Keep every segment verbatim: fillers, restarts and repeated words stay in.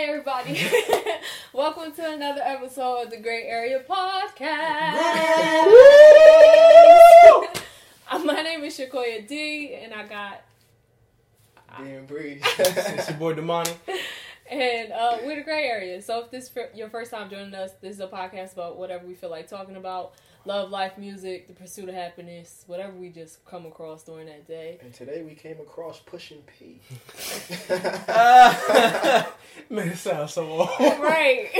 everybody. Welcome to another episode of the Gray Area Podcast. My name is Shakoya D, and I got... D and Breeze. It's your boy Damani. And uh, we're the Gray Area. So if this is your first time joining us, this is a podcast about whatever we feel like talking about. Love, life, music, the pursuit of happiness, whatever we just come across during that day. And today we came across Pushing P. uh, man, it sounds so old. Right.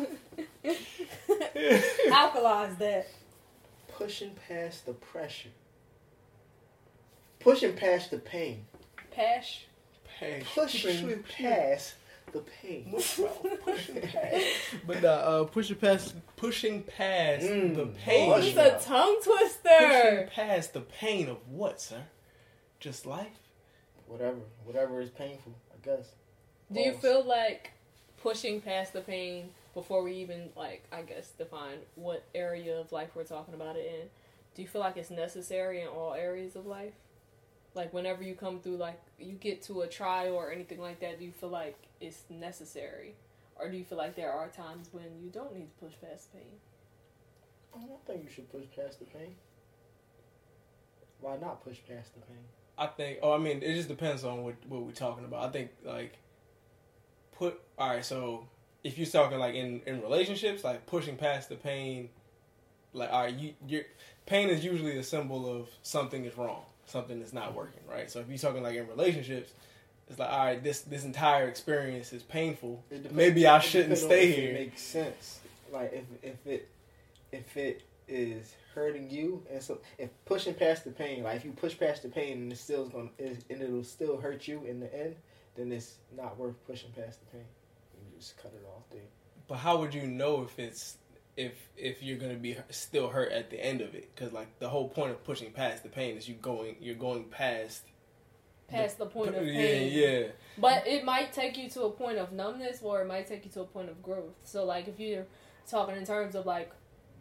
Alkalize that. Pushing past the pressure. Pushing past the pain. Pash. Hey, Pushing past the pain. pushing past. But uh, uh, pushing past, pushing past Mm. the pain. Oh, it's a tongue twister. Pushing past the pain of what, sir? Just life? Whatever. Whatever is painful, I guess. Do you Pause. feel like pushing past the pain before we even, like, I guess, define what area of life we're talking about it in? Do you feel like it's necessary in all areas of life? Like, whenever you come through, like, you get to a trial or anything like that, do you feel like it's necessary? Or do you feel like there are times when you don't need to push past pain? I don't think you should push past the pain. Why not push past the pain? I think, oh, I mean, it just depends on what, what we're talking about. I think, like, put, all right, so if you're talking, like, in, in relationships, like, pushing past the pain, like, all right, you, your pain is usually a symbol of something is wrong. Something that's not working, right? So if you're talking like in relationships, it's like, all right, this this entire experience is painful. Depends, Maybe I shouldn't stay if here. It makes sense. Like if if it if it is hurting you, and so if pushing past the pain, like if you push past the pain and it's still going and it'll still hurt you in the end, then it's not worth pushing past the pain. You just cut it off there. But how would you know if it's if if you're gonna be still hurt at the end of it? Because like the whole point of pushing past the pain is you going you're going past Past the, the point of yeah pain. yeah. But it might take you to a point of numbness, or it might take you to a point of growth. So like if you're talking in terms of like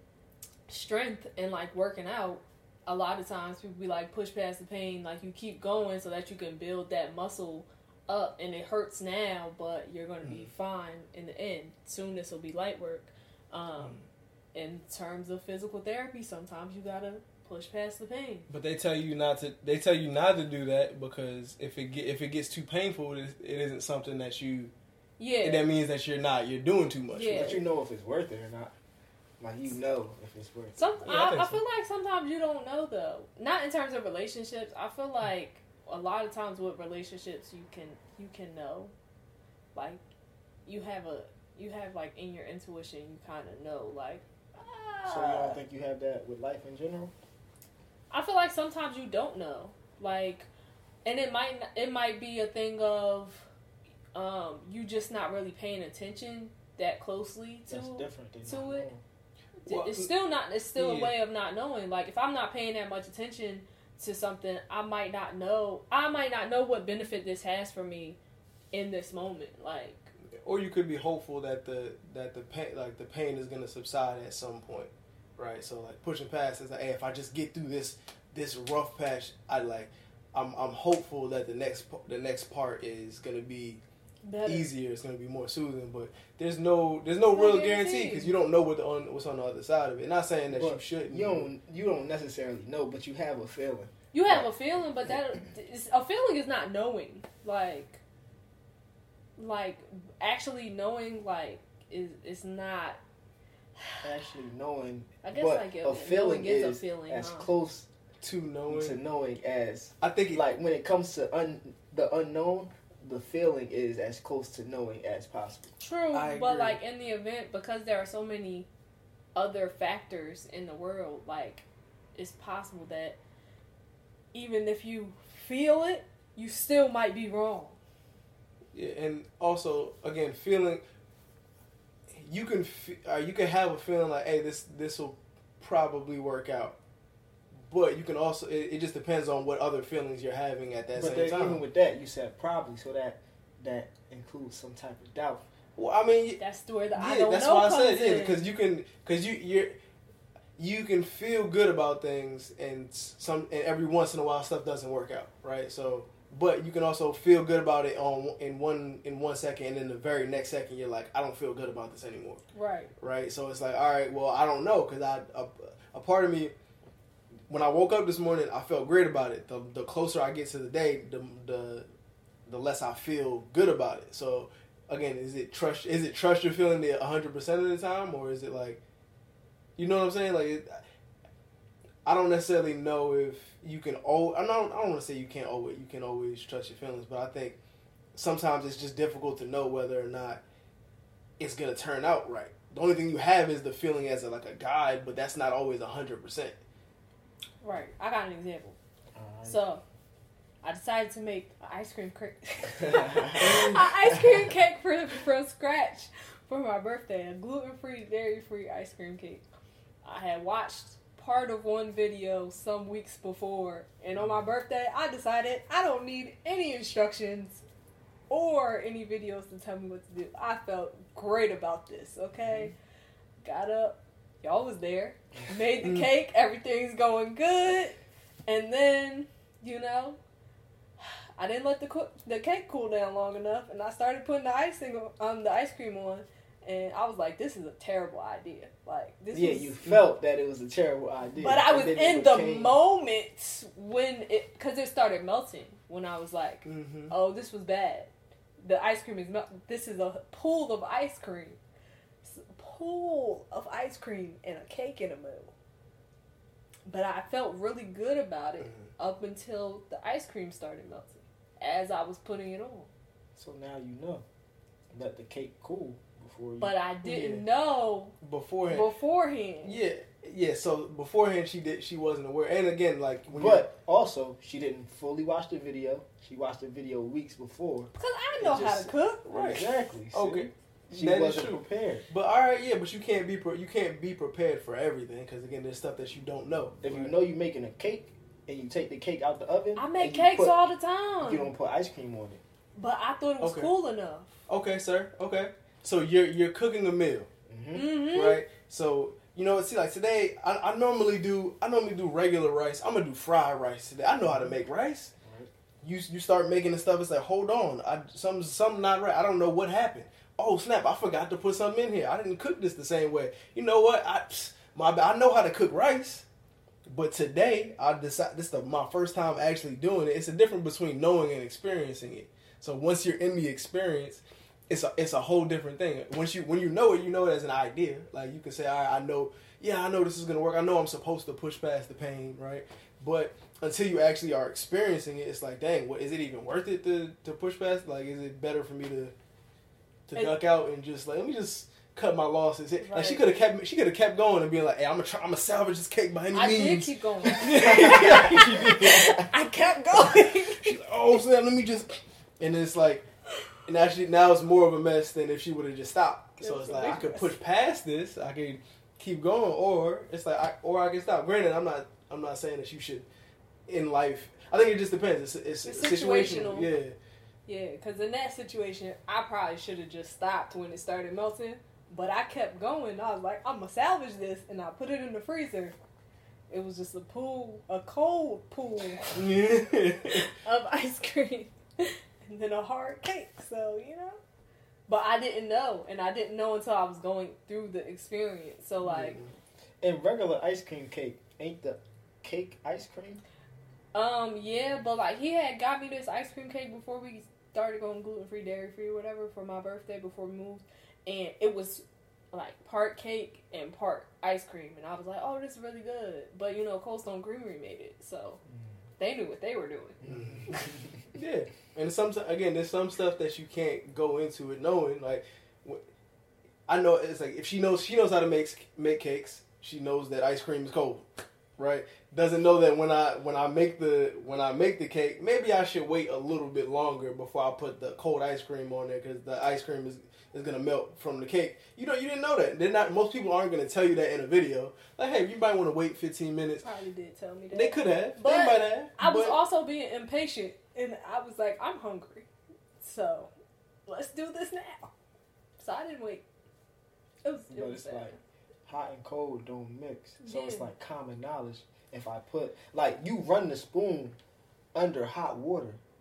strength and like working out, a lot of times people be like push past the pain, like you keep going so that you can build that muscle up, and it hurts now, but you're gonna be fine in the end. Soon this will be light work. Um, in terms of physical therapy, sometimes you gotta push past the pain. But they tell you not to. They tell you not to do that because if it get, if it gets too painful, it, it isn't something that you. Yeah. That means that you're not. You're doing too much. Yeah. But you know if it's worth it or not. Like you know if it's worth it. Some Yeah, I I, think I so. feel like sometimes you don't know though. Not in terms of relationships. I feel like a lot of times with relationships you can you can know. Like you have a you have like in your intuition you kind of know like. So you don't think you have that with life in general? I feel like sometimes you don't know, like, and it might it might be a thing of, um, you just not really paying attention that closely to That's different than to not it. knowing. Well, It's still not. It's still yeah. a way of not knowing. Like if I'm not paying that much attention to something, I might not know. I might not know what benefit this has for me in this moment. Like, Or you could be hopeful that the that the pain like the pain is gonna subside at some point, right? So like pushing past is like, hey, if I just get through this this rough patch, I like I'm I'm hopeful that the next the next part is gonna be better. easier. It's gonna be more soothing, but there's no there's no It's no real guarantee. guarantee because you don't know what the on what's on the other side of it. Not saying that But you shouldn't. You don't you don't necessarily know, but you have a feeling. You have a feeling, but that it's, a feeling is not knowing. Like, like actually knowing, like is it's not. Actually knowing, I guess but like a feeling is is a feeling, as huh? close to knowing. to knowing as I think it, like when it comes to un, the unknown, the feeling is as close to knowing as possible. True, I but agree. like in the event, because there are so many other factors in the world, like it's possible that even if you feel it, you still might be wrong. Yeah, and also again, feeling you can fe- uh, you can have a feeling like, hey, this this will probably work out, but you can also it, it just depends on what other feelings you're having at that But same then time. even with that, you said probably, so that that includes some type of doubt. Well, I mean, That's where the yeah, I don't that's know why I comes said yeah, in. because you can because you you're you can feel good about things, and some and every once in a while stuff doesn't work out, right? So but you can also feel good about it on in one in one second, and then the very next second you're like, I don't feel good about this anymore. Right. Right. So it's like, all right, well, I don't know, because I a, a part of me, when I woke up this morning, I felt great about it. The the closer I get to the day, the the the less I feel good about it. So again, is it trust? Is it trust your feeling it one hundred percent of the time, or is it like, you know what I'm saying? Like, it, I don't necessarily know if you can. Oh, I don't. I don't want to say you can't always. You can always trust your feelings, but I think sometimes it's just difficult to know whether or not it's gonna turn out right. The only thing you have is the feeling as a, like a guide, but that's not always one hundred percent. Right. I got an example. Alright. So, I decided to make an ice cream cake. an ice cream cake for, from scratch for my birthday. A gluten-free, dairy-free ice cream cake. I had watched part of one video some weeks before, and on my birthday, I decided I don't need any instructions or any videos to tell me what to do. I felt great about this, okay? Got up. Y'all was there. Made the cake. Everything's going good. And then, you know, I didn't let the cook, the cake cool down long enough, and I started putting the icing on, the ice cream on, and I was like, this is a terrible idea. Like, this Yeah, was, you felt that it was a terrible idea. but I was And then in it the became- moment when it, because it started melting, when I was like, Mm-hmm. oh, this was bad. The ice cream is melting. This is a pool of ice cream. It's a pool of ice cream and a cake in the middle. But I felt really good about it Mm-hmm. up until the ice cream started melting as I was putting it on. So now you know. Let the cake cool before you. But I didn't Yeah. know Beforehand. beforehand. Yeah, yeah. So beforehand, she did. She wasn't aware. And again, like, when But also, she didn't fully watch the video. She watched the video weeks before. Because I know It how just- to cook. Right. Exactly. see? Okay. She That is wasn't true. prepared. But all right, yeah. But you can't be pre- you can't be prepared for everything, because again, there's stuff that you don't know. If you Right. know you're making a cake and you take the cake out the oven, I make and you cakes put- all the time. You don't put ice cream on it. But I thought it was Okay. cool enough. Okay, sir. Okay. So you're you're cooking a meal, Mm-hmm. Mm-hmm. right? So you know, see, like today, I, I normally do I normally do regular rice. I'm gonna do fried rice today. I know how to make rice. Right. You you start making the stuff. It's like, hold on, I something something not right. I don't know what happened. Oh snap! I forgot to put something in here. I didn't cook this the same way. You know what? I psst, my bad. I know how to cook rice, but today I decided this is the, my first time actually doing it. It's a difference between knowing and experiencing it. So once you're in the experience, it's a it's a whole different thing. Once you when you know it, you know it as an idea. Like you can say, all right, I know. Yeah, I know this is gonna work. I know I'm supposed to push past the pain, right? But until you actually are experiencing it, it's like, dang, what is it even worth it to, to push past? Like, is it better for me to to It- duck out and just like, let me just cut my losses? Like Right. she could have kept she could have kept going and being like, hey, I'm gonna try, I'm gonna salvage this cake by any I did means. keep going. I I kept going. She's like, oh snap, let me just, and then it's like, and actually now it's more of a mess than if she would have just stopped. It So was it's a like I big could mess. push past this, I could keep going, or it's like, I, or I can stop. Granted, I'm not, I'm not saying that you should in life. I think it just depends. It's, it's, It's situational. situational. Yeah. Yeah, because in that situation, I probably should have just stopped when it started melting. But I kept going. I was like, I'm going to salvage this. And I put it in the freezer. It was just a pool, a cold pool of ice cream. And then a hard cake. So, you know. But I didn't know. And I didn't know until I was going through the experience. So, like, In regular ice cream cake, ain't the cake ice cream? um, yeah. But, like, he had got me this ice cream cake before we started going gluten-free, dairy-free, whatever, for my birthday before we moved. And it was like part cake and part ice cream, and I was like, "Oh, this is really good." But you know, Cold Stone Creamery made it, so they knew what they were doing. Yeah, and some again, there's some stuff that you can't go into it knowing. Like, I know it's like if she knows she knows how to make make cakes, she knows that ice cream is cold, right? Doesn't know that when I when I make the when I make the cake, maybe I should wait a little bit longer before I put the cold ice cream on there because the ice cream is. is gonna melt from the cake. You know, you didn't know that. They're not. Most people aren't gonna tell you that in a video. Like, hey, you might want to wait fifteen minutes. Probably did tell me that. They could have. But they might have. I was but- also being impatient, and I was like, "I'm hungry, so let's do this now." So I didn't wait. It was. It But was it's sad. like hot and cold don't mix. So it's Yeah. like common knowledge. If I put like you run the spoon under hot water,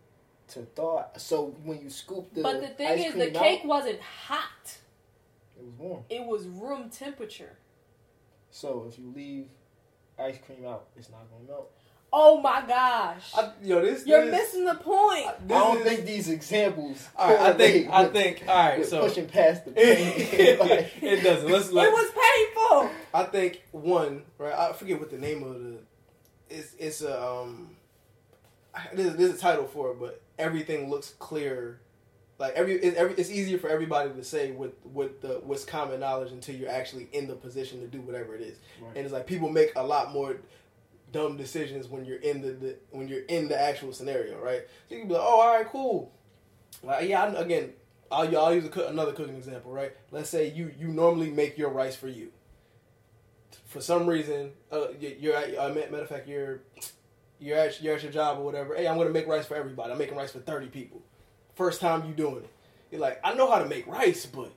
to thaw. So when you scoop the But the thing ice is, cream the cake out, wasn't hot. it was warm. It was room temperature. So if you leave ice cream out, it's not gonna melt. Oh my gosh! I, yo, this You're this, missing the point. I, I this don't is, think these examples. All right, I think. correlate I with- think. All right, with so pushing past the pain. Like, it doesn't. Let's. It Let, was painful. I think one. Right. I forget what the name of the. It's it's a um. There's, there's a title for it, but everything looks clear. Like every, it, every, it's easier for everybody to say with with the what's common knowledge until you're actually in the position to do whatever it is. Right. And it's like people make a lot more dumb decisions when you're in the, the when you're in the actual scenario, right? So you can be like, oh, all right, cool. Like, yeah, I, again, I'll, I'll use a, cook- another cooking example, right? Let's say you you normally make your rice for you. For some reason, uh, you- you're at, uh, matter of fact, you're you're at you're at your job or whatever. Hey, I'm gonna make rice for everybody. I'm making rice for thirty people. First time you doing it, you're like, I know how to make rice, but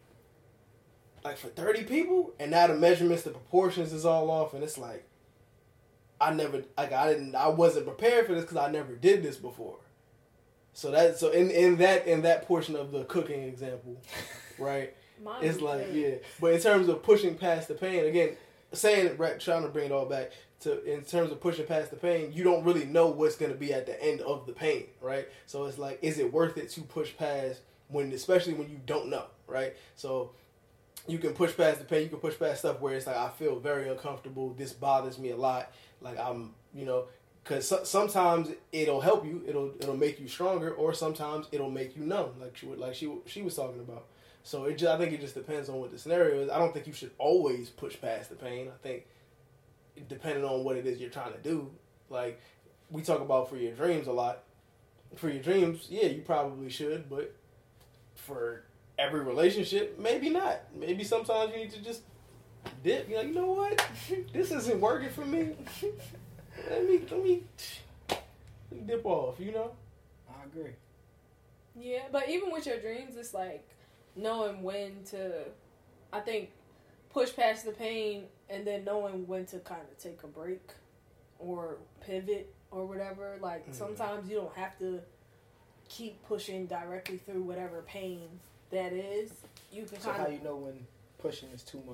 like for thirty people, and now the measurements, the proportions is all off, and it's like, I never, like I didn't, I wasn't prepared for this because I never did this before. So that, so in in that in that portion of the cooking example, right? Mine It's was like, pain. yeah. But in terms of pushing past the pain, again, saying it, right, trying to bring it all back to, in terms of pushing past the pain, you don't really know what's going to be at the end of the pain, right? So it's like, is it worth it to push past when, especially when you don't know, right? So you can push past the pain, you can push past stuff where it's like, I feel very uncomfortable, this bothers me a lot, like I'm, you know, because so, sometimes it'll help you, it'll it'll make you stronger, or sometimes it'll make you numb, like she like she she was talking about. So it just, I think it just depends on what the scenario is. I don't think you should always push past the pain. I think depending on what it is you're trying to do, like we talk about for your dreams a lot. For your dreams, yeah, you probably should, but for every relationship, maybe not. Maybe sometimes you need to just dip. You're like, you know what? This isn't working for me. Let me let me, let me dip off. You know. I agree. Yeah, but even with your dreams, it's like knowing when to, I think, push past the pain and then knowing when to kind of take a break or pivot or whatever. Like, Mm-hmm. sometimes you don't have to keep pushing directly through whatever pain that is. You can So kind how of, you know when pushing is too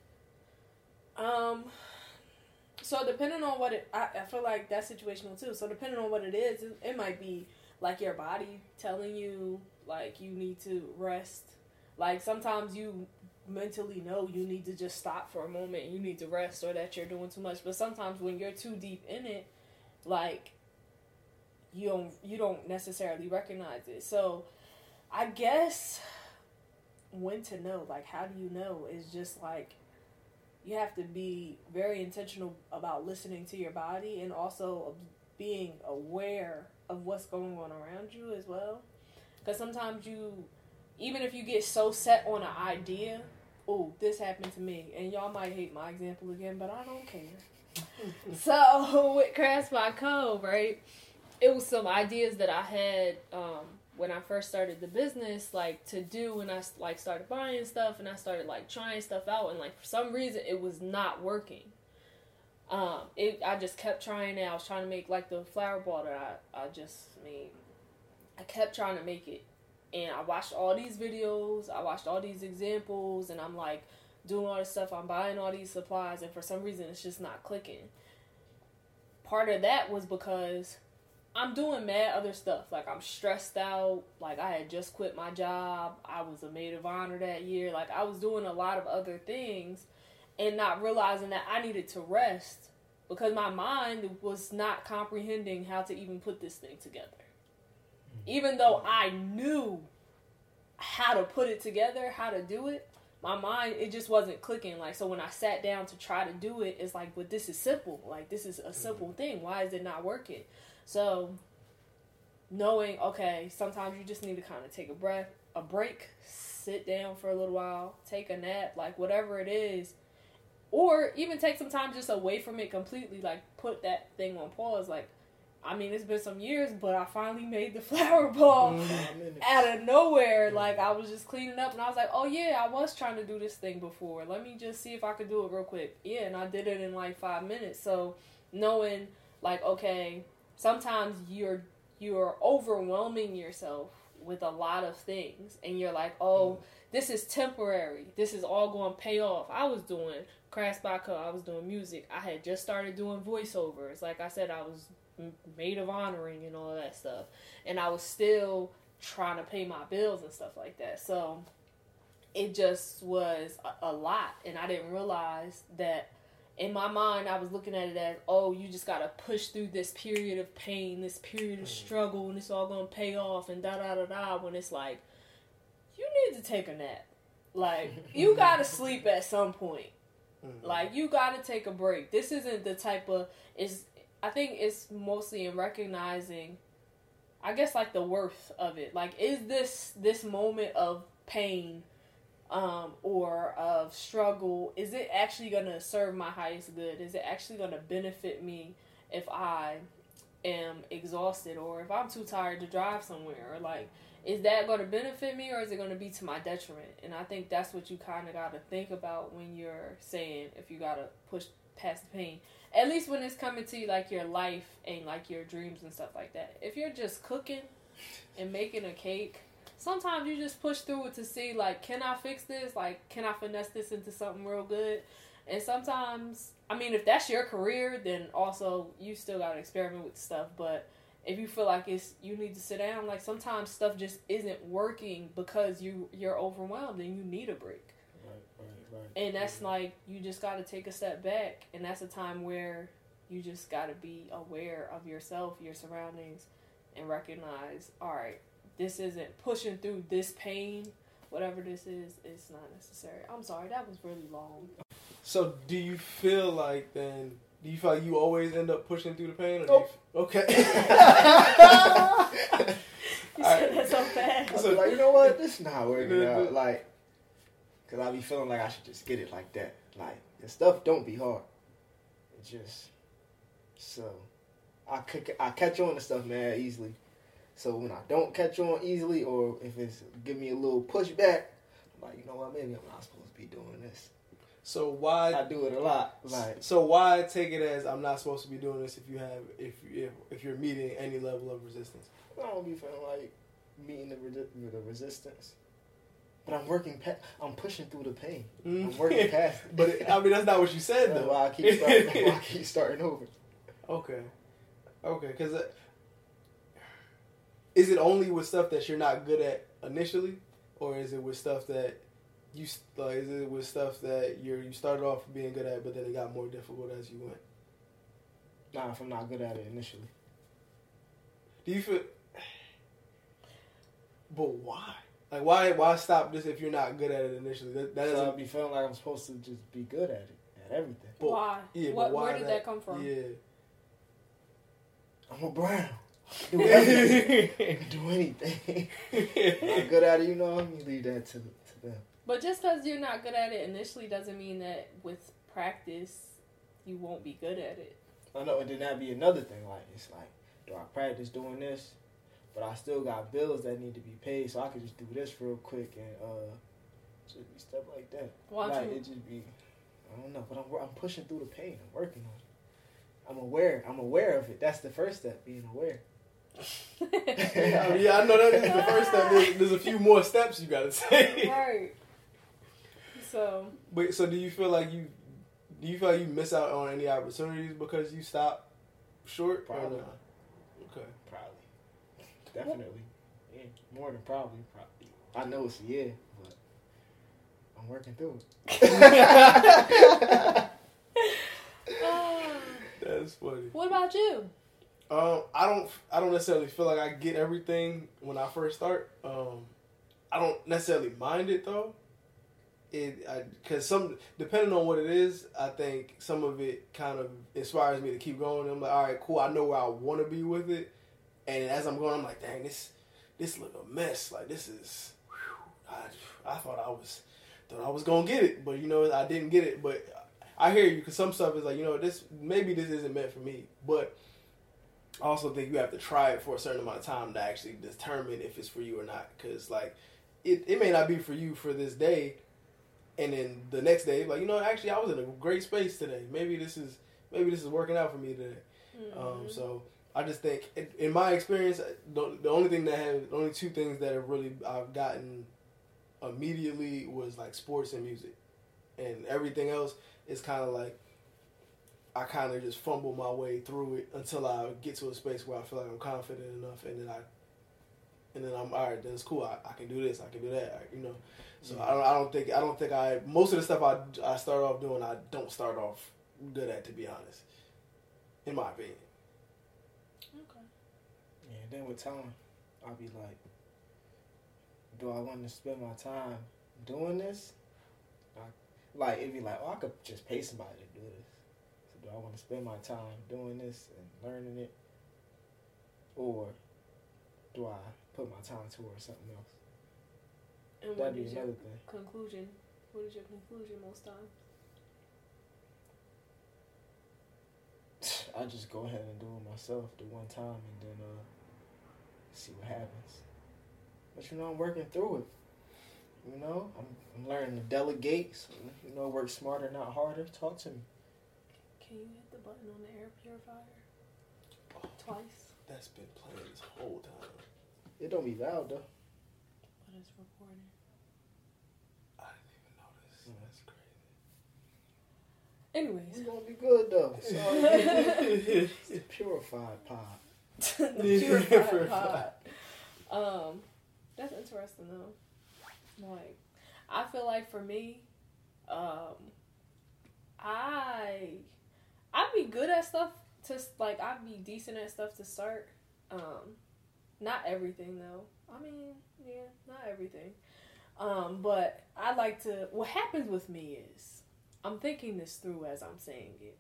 much? um, so depending on what it, I, I feel like that's situational too. So depending on what it is, it, it might be like your body telling you, like, you need to rest. Like, sometimes you mentally know you need to just stop for a moment, you need to rest, or that you're doing too much. But sometimes when you're too deep in it, like, you don't you don't necessarily recognize it. So I guess when to know, like, how do you know, is just like, you have to be very intentional about listening to your body and also being aware of what's going on around you as well. Because sometimes you, even if you get so set on an idea, oh, this happened to me, and y'all might hate my example again, but I don't care. So with Crafts by Cove, right, it was some ideas that I had um, when I first started the business, like, to do, and I like started buying stuff, and I started like trying stuff out, and like for some reason it was not working. Um, it I just kept trying it. I was trying to make like the flower ball that I, I just made. I kept trying to make it, and I watched all these videos, I watched all these examples, and I'm like doing all this stuff, I'm buying all these supplies, and for some reason it's just not clicking. Part of that was because I'm doing mad other stuff. Like, I'm stressed out. Like, I had just quit my job. I was a maid of honor that year. Like, I was doing a lot of other things and not realizing that I needed to rest because my mind was not comprehending how to even put this thing together. Even though I knew how to put it together, how to do it, my mind, it just wasn't clicking. Like, so when I sat down to try to do it, it's like, but this is simple. Like, this is a simple thing. Why is it not working? So, knowing, okay, sometimes you just need to kind of take a breath, a break, sit down for a little while, take a nap, like whatever it is, or even take some time just away from it completely, like put that thing on pause. Like, I mean, it's been some years, but I finally made the flower ball Mm-hmm. out of nowhere. Like, I was just cleaning up, and I was like, oh yeah, I was trying to do this thing before. Let me just see if I could do it real quick. Yeah, and I did it in like five minutes. So, knowing, like, okay, sometimes you're you're overwhelming yourself with a lot of things, and you're like, oh, this is temporary. This is all going to pay off. I was doing Crash by Code. I was doing music. I had just started doing voiceovers. Like I said, I was maid of honoring and all that stuff, and I was still trying to pay my bills and stuff like that. So it just was a, a lot, and I didn't realize that. In my mind, I was looking at it as, oh, you just gotta push through this period of pain, this period of struggle, and it's all gonna pay off, and da da da da. When it's like, you need to take a nap. Like, you gotta sleep at some point. Like, you gotta take a break. This isn't the type of, it's, I think it's mostly in recognizing, I guess, like, the worth of it. Like, is this, this moment of pain Um, or of struggle, is it actually going to serve my highest good? Is it actually going to benefit me if I am exhausted, or if I'm too tired to drive somewhere? Or like, is that going to benefit me, or is it going to be to my detriment? And I think that's what you kind of got to think about when you're saying if you got to push past the pain. At least when it's coming to like your life and like your dreams and stuff like that. If you're just cooking and making a cake, sometimes you just push through it to see, like, can I fix this? Like, can I finesse this into something real good? And sometimes, I mean, if that's your career, then also you still got to experiment with stuff. But if you feel like it's, you need to sit down, like, sometimes stuff just isn't working because you, you're overwhelmed and you need a break. Right, right, right. And that's like, you just got to take a step back. And that's a time where you just got to be aware of yourself, your surroundings, and recognize, all right, this isn't pushing through this pain, whatever this is, it's not necessary. I'm sorry, that was really long. So do you feel like then, do you feel like you always end up pushing through the pain? Or Nope. do you, okay. You said that so fast. I was like, you know what? This is not working out. Like, because I be feeling like I should just get it like that. Like, the stuff don't be hard. It just, so, I, could, I catch on to stuff, man, easily. So when I don't catch on easily, or if it's give me a little pushback, I'm like, you know what, maybe I'm not supposed to be doing this. So why I do it a lot. Like, so why take it as I'm not supposed to be doing this if you have if if, if you're meeting any level of resistance? I don't be feeling like meeting the, resi- the resistance, but I'm working. Pa- I'm pushing through the pain. Mm. I'm working past it. But it, I mean, that's not what you said That's though. why I keep starting. That's why I keep starting over. Okay, okay, because. Uh, Is it only with stuff that you're not good at initially, or is it with stuff that you like? Is it with stuff that you're you started off being good at, but then it got more difficult as you went? Nah, if I'm not good at it initially. Do you feel? But why? Like why? Why stop this if you're not good at it initially? That, that So doesn't I'll be feeling like I'm supposed to just be good at it, at everything. But, why? Yeah, what, but why where did that, that come from? Yeah. I'm a Brown. Do anything. Do anything. Not good at it, you know. Let me leave that to to them. But just because you're not good at it initially doesn't mean that with practice you won't be good at it. I know, and then that'd be another thing. Like, it's like, do I practice doing this? But I still got bills that need to be paid, so I could just do this real quick and uh, just be stuff like that. Why like, you? it just be, I don't know, but I'm I'm pushing through the pain. I'm working on it. I'm aware. I'm aware of it. That's the first step, being aware. yeah, yeah, I know that is the first step. There's, there's a few more steps you gotta take. Right. So. But so, do you feel like you do you feel like you miss out on any opportunities because you stop short? Probably. Or not? Okay. Probably. Definitely. Yeah, more than probably. Probably. I know it's a yeah, but I'm working through it. That's funny. What about you? Um, I don't. I don't necessarily feel like I get everything when I first start. Um, I don't necessarily mind it though. It because some depending on what it is, I think some of it kind of inspires me to keep going. I'm like, all right, cool. I know where I want to be with it, and as I'm going, I'm like, dang, this this look a mess. Like this is. Whew, I I thought I was thought I was gonna get it, but you know I didn't get it. But I hear you because some stuff is like, you know, this maybe this isn't meant for me, but. I also think you have to try it for a certain amount of time to actually determine if it's for you or not. Because, like, it, it may not be for you for this day, and then the next day, like, you know, actually, I was in a great space today. Maybe this is maybe this is working out for me today. Mm-hmm. Um, so, I just think, in, in my experience, the, the only thing that have, the only two things that have really I've gotten immediately was like sports and music, and everything else is kind of like I kind of just fumble my way through it until I get to a space where I feel like I'm confident enough, and then I, and then I'm all right. Then it's cool. I, I can do this. I can do that. I, you know. So I don't. I don't think. I don't think I. Most of the stuff I I start off doing, I don't start off good at, to be honest. In my opinion. Okay. Yeah. Then with time, I'll be like, do I want to spend my time doing this? I, like it'd be like, oh, I could just pay somebody to do this. So do I want to spend my time doing this and learning it, or do I put my time towards something else? And That'd what be is your another thing. conclusion? What is your conclusion most times? I just go ahead and do it myself the one time and then uh, see what happens. But you know, I'm working through it. You know, I'm, I'm learning to delegate. So, you know, work smarter, not harder. Talk to me. Can you hit the button on the air purifier? Oh, twice. That's been playing this whole time. It don't be loud though. But it's recording. I didn't even notice. Mm. That's crazy. Anyways. It's gonna be good though. Sorry. It's the purified pod. The purified pod. Um, that's interesting though. Like, I feel like for me, um, I I'd be good at stuff to like I'd be decent at stuff to start. Um, not everything though. I mean, yeah, not everything. Um, but I like to. What happens with me is I'm thinking this through as I'm saying it.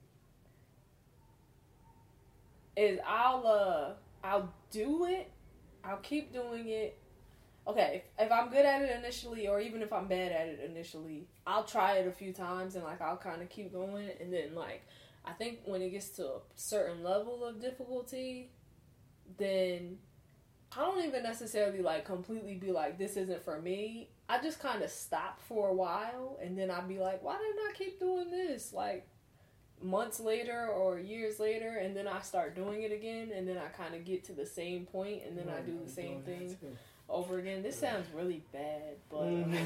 Is I'll uh I'll do it. I'll keep doing it. Okay, if, if I'm good at it initially, or even if I'm bad at it initially, I'll try it a few times and like I'll kind of keep going, and then like I think when it gets to a certain level of difficulty, then I don't even necessarily like completely be like, this isn't for me. I just kind of stop for a while, and then I'll be like, why didn't I keep doing this? Like months later or years later, and then I start doing it again, and then I kind of get to the same point, and then I do the same thing over again. This sounds really bad, but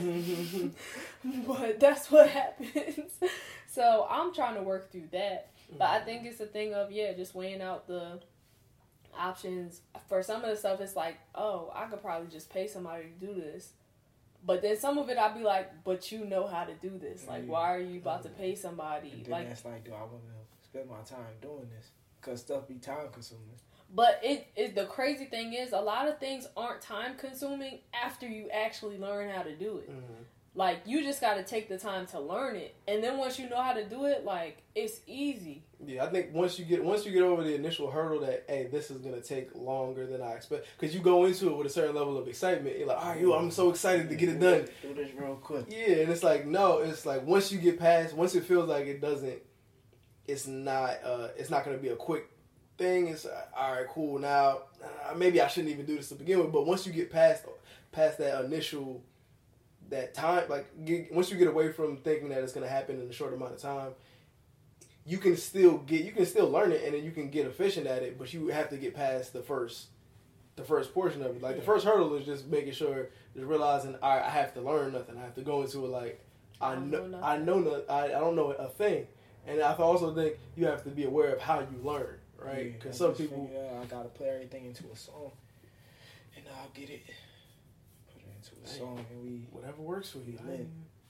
but that's what happens. So I'm trying to work through that, but I think it's a thing of yeah, just weighing out the options. For some of the stuff, it's like, oh, I could probably just pay somebody to do this. But then some of it, I'd be like, but you know how to do this. Like, why are you about to pay somebody? And then like, that's like, do I want to spend my time doing this? Because stuff be time consuming. But it, it the crazy thing is, a lot of things aren't time consuming after you actually learn how to do it. Mm-hmm. Like, you just got to take the time to learn it, and then once you know how to do it, like, it's easy. Yeah, I think once you get once you get over the initial hurdle that hey, this is gonna take longer than I expect, because you go into it with a certain level of excitement. You're like, all right, yo, I'm so excited to get it done. Do this real quick. Yeah, and it's like no, it's like once you get past, once it feels like it doesn't, it's not, uh, it's not gonna be a quick thing. It's uh, all right, cool. Now uh, maybe I shouldn't even do this to begin with, but once you get past past that initial that time, like get, once you get away from thinking that it's gonna happen in a short amount of time, you can still get you can still learn it, and then you can get efficient at it, but you have to get past the first the first portion of it. Like the first hurdle is just making sure, just realizing, all right, I have to learn nothing. I have to go into it like I, I know, know I know no, I, I don't know a thing, and I also think you have to be aware of how you learn, right? Because yeah, some people, yeah, I gotta play everything into a song, and I'll get it, put it into a song, and we whatever works for you. I ain't,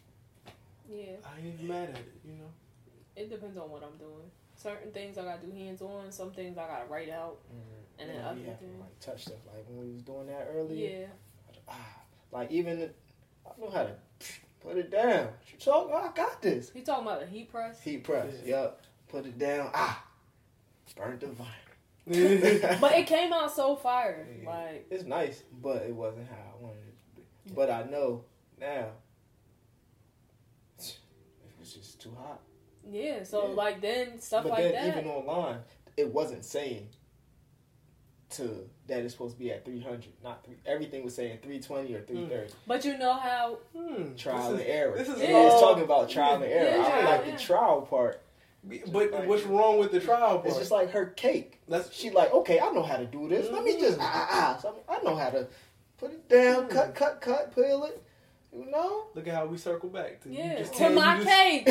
yeah, I ain't even mad at it, you know. It depends on what I'm doing. Certain things I gotta do hands on. Some things I gotta write out, mm-hmm. and then yeah, other things things like touch stuff. Like when we was doing that earlier. Yeah. Ah, like even I know how to put it down. You talk, oh, I got this. You talking about the heat press? Heat press. Yeah. Yep. Put it down. Ah, burnt the vinyl. But it came out so fire. Yeah. Like it's nice, but it wasn't how I wanted it to be. But I know now it was just too hot. Yeah, so yeah. like then stuff but like then that. Even online, it wasn't saying to that it's supposed to be at three hundred, not three. Everything was saying three twenty or three thirty. But you know how hmm, trial and error. This is yeah, it's talking about trial and error. Yeah, I yeah, like yeah. the trial part. But like, what's wrong with the trial part? It's just like her cake. That's she like, okay, I know how to do this. Let me just ah ah ah. So I know how to put it down, mm. cut, cut, cut, peel it. You know. Look at how we circle back to yeah you just to my just, cake.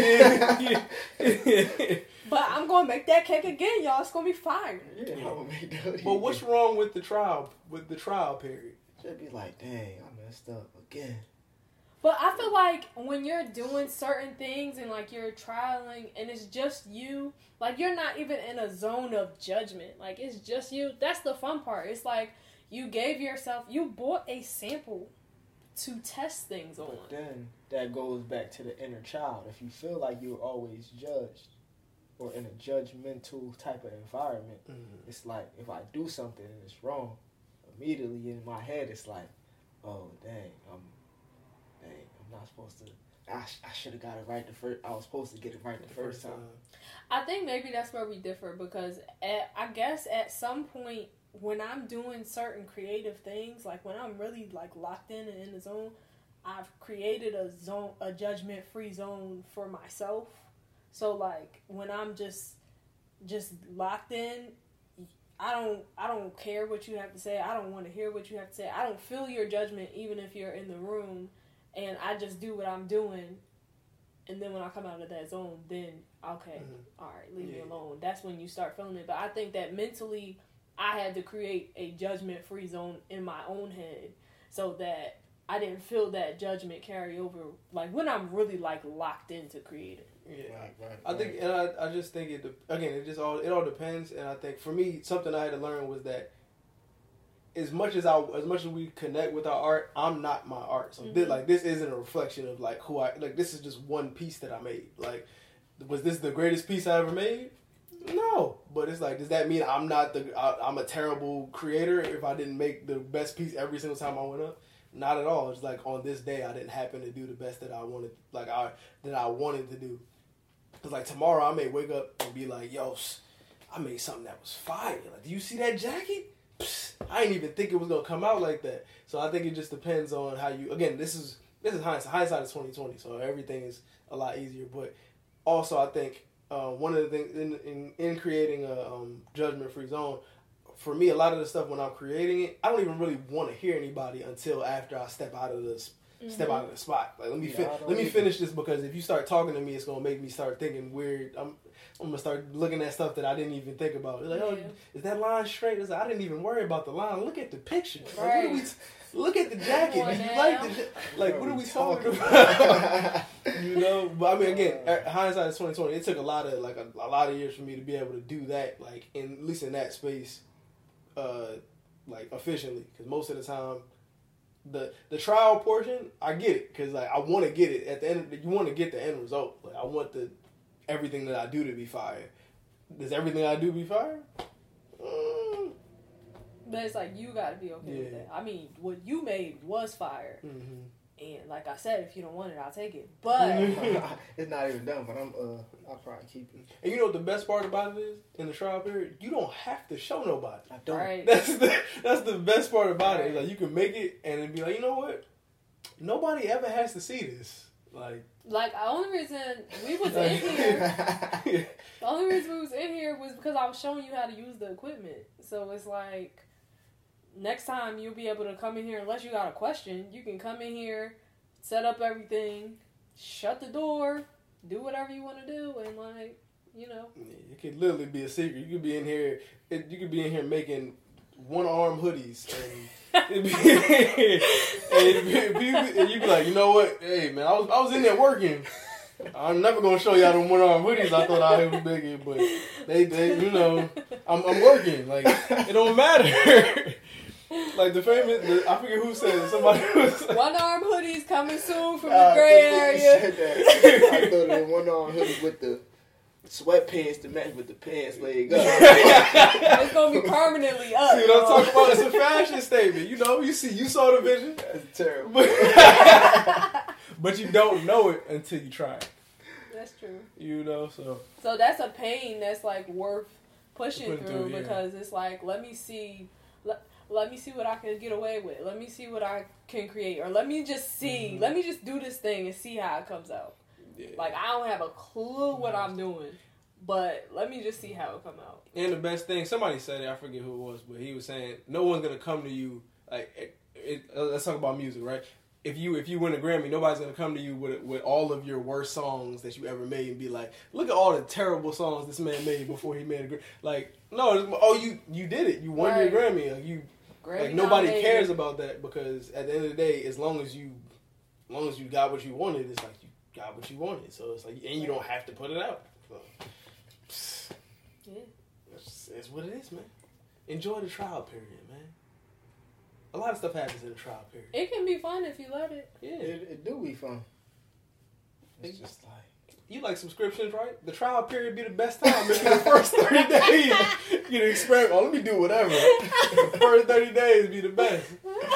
Yeah. But I'm gonna make that cake again, y'all. It's gonna be fire. Yeah, I'm gonna make that. But what's wrong with the trial? With the trial period? Should be like, dang, I messed up again. But I feel like when you're doing certain things and like you're trialing and it's just you, like you're not even in a zone of judgment. Like it's just you. That's the fun part. It's like you gave yourself, you bought a sample to test things on. But then that goes back to the inner child. If you feel like you're always judged or in a judgmental type of environment, mm-hmm. it's like if I do something and it's wrong, immediately in my head it's like, oh dang, I'm dang, I'm not supposed to. I, I should have got it right the first. I was supposed to get it right the, the first time. time. I think maybe that's where we differ because at, I guess at some point when I'm doing certain creative things, like when I'm really like locked in and in the zone, I've created a zone, a judgment-free zone for myself. So like when I'm just just locked in, I don't I don't care what you have to say. I don't want to hear what you have to say. I don't feel your judgment even if you're in the room, and I just do what I'm doing. And then when I come out of that zone, then okay, mm-hmm. all right, leave yeah. me alone. That's when you start feeling it. But I think that mentally, I had to create a judgment-free zone in my own head so that I didn't feel that judgment carry over. Like when I'm really like locked into creating. Yeah, right, right, I think, right. and I, I just think it again. It just all it all depends, and I think for me, something I had to learn was that as much as I, as much as we connect with our art, I'm not my art. So mm-hmm. this, like this isn't a reflection of like who I like. This is just one piece that I made. Like, was this the greatest piece I ever made? No, but it's like, does that mean I'm not the? I, I'm a terrible creator if I didn't make the best piece every single time I went up? Not at all. It's like on this day, I didn't happen to do the best that I wanted, like I that I wanted to do. Cause like tomorrow I may wake up and be like, yo, I made something that was fire. Like, do you see that jacket? Psst, I didn't even think it was gonna come out like that. So I think it just depends on how you. Again, this is this is hindsight. Hindsight is twenty twenty, so everything is a lot easier. But also, I think uh, one of the things in in, in creating a um, judgment-free zone, for me, a lot of the stuff when I'm creating it, I don't even really want to hear anybody until after I step out of this. Mm-hmm. Step out of the spot. Like let me yeah, fi- let me finish this because if you start talking to me, it's gonna make me start thinking weird. I'm I'm gonna start looking at stuff that I didn't even think about. It's like, yeah. oh, is that line straight? It's like, I didn't even worry about the line. Look at the picture. Like, right. what are we t- look at the jacket. Do you like the ja- like? What are we talking about? You know. But I mean, again, hindsight is twenty twenty. It took a lot of like a, a lot of years for me to be able to do that. Like in at least in that space, uh, like efficiently. Because most of the time. The the trial portion, I get it because like I want to get it at the end. Of, you want to get the end result. Like I want the everything that I do to be fire. Does everything I do be fire? Mm. But it's like you got to be okay yeah. with that. I mean, what you made was fire, mm-hmm. and like I said, if you don't want it, I'll take it. But it's not even done. But I'm uh, I'll probably keep it. And you know what the best part about it is in the trial period, you don't have to show nobody. I don't. Right. That's the that's the best part about right. it. It's like you can make it and then be like, you know what? Nobody ever has to see this. Like, like the only reason we was in here, the only reason we was in here was because I was showing you how to use the equipment. So it's like next time you'll be able to come in here unless you got a question. You can come in here, set up everything, shut the door, do whatever you want to do, and like. You know, it could literally be a secret. You could be in here. It, you could be in here making one arm hoodies, and it'd be, and, it'd be, and you'd be like, you know what? Hey man, I was I was in there working. I'm never gonna show y'all them one arm hoodies. I thought I was making, but they, they, you know, I'm I'm working. Like it don't matter. Like the famous, the, I forget who said it. Somebody was like, one arm hoodies coming soon from uh, the gray area. I thought it was one arm hoodie with the. Sweatpants to match with the pants leg up. It's gonna be permanently up. See what I'm talking about? It's a fashion statement. You know, you see, you saw the vision. That's terrible. But you don't know it until you try it. That's true. You know, so. So that's a pain that's like worth pushing Putting through, through, yeah. because it's like, let me see, let, let me see what I can get away with. Let me see what I can create, or let me just see, mm-hmm. let me just do this thing and see how it comes out. Yeah. Like, I don't have a clue what I'm doing. But let me just see how it come out. And the best thing, somebody said it, I forget who it was, but he was saying, no one's going to come to you, like, it, it, uh, let's talk about music, right? If you if you win a Grammy, nobody's going to come to you with with all of your worst songs that you ever made and be like, look at all the terrible songs this man made before he made a Grammy. Like, no, oh, you you did it. You won right. your Grammy. Like, you, Grammy like nobody nominated. cares about that because at the end of the day, as long as you as long as you got what you wanted, it's like you got what you wanted. So it's like, and you don't have to put it out. So, yeah. It's, it's what it is, man. Enjoy the trial period, man. A lot of stuff happens in the trial period. It can be fun if you let it. Yeah. It, it do be fun. It's just like... You like subscriptions, right? The trial period be the best time. Maybe the first thirty days, you can experiment. Oh, let me do whatever. The first thirty days be the best.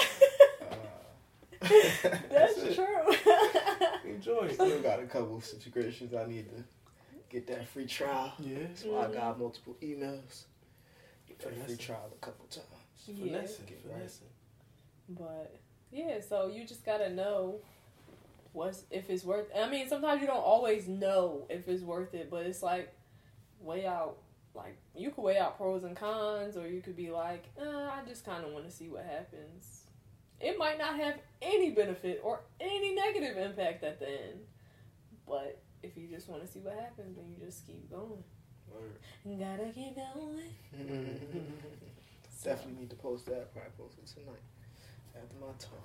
Uh, That's true. Enjoy it. Still got a couple of subscriptions I need to get that free trial. Yeah. That's why I got multiple emails. Get that free trial a couple times. Yeah. Finessing, finessing. But yeah, so you just gotta know what's if it's worth. I mean, sometimes you don't always know if it's worth it, but it's like weigh out. Like you could weigh out pros and cons, or you could be like, uh, I just kind of want to see what happens. It might not have any benefit or any negative impact at the end, but if you just want to see what happens, then you just keep going. Word. You gotta keep going. Definitely need to post that. Probably post it tonight after my talk.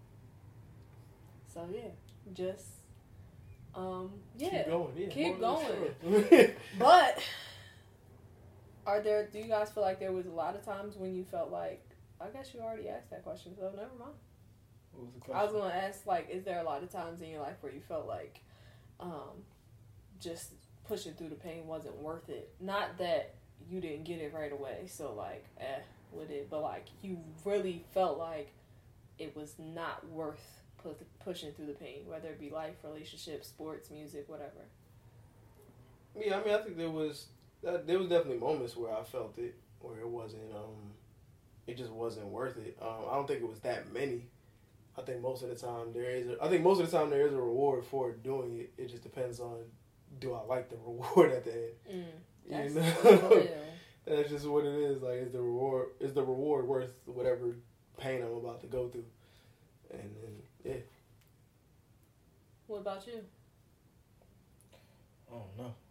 So yeah, just um yeah, Keep going. Yeah. keep More than going. sure. But are there? Do you guys feel like there was a lot of times when you felt like? I guess you already asked that question, so never mind. What was the question? I was gonna ask, like, is there a lot of times in your life where you felt like, um, just pushing through the pain wasn't worth it? Not that you didn't get it right away, so like, eh, with it, but like you really felt like it was not worth pu- pushing through the pain, whether it be life, relationships, sports, music, whatever. Yeah, I mean, I think there was that, there was definitely moments where I felt it, where it wasn't, um, it just wasn't worth it. Um, I don't think it was that many. I think most of the time there is. A, I think most of the time there is a reward for doing it. It just depends on, do I like the reward at the end? Mm, You that's know, real. that's just what it is. Like, is the reward is the reward worth whatever pain I'm about to go through? And then yeah. What about you? I don't know.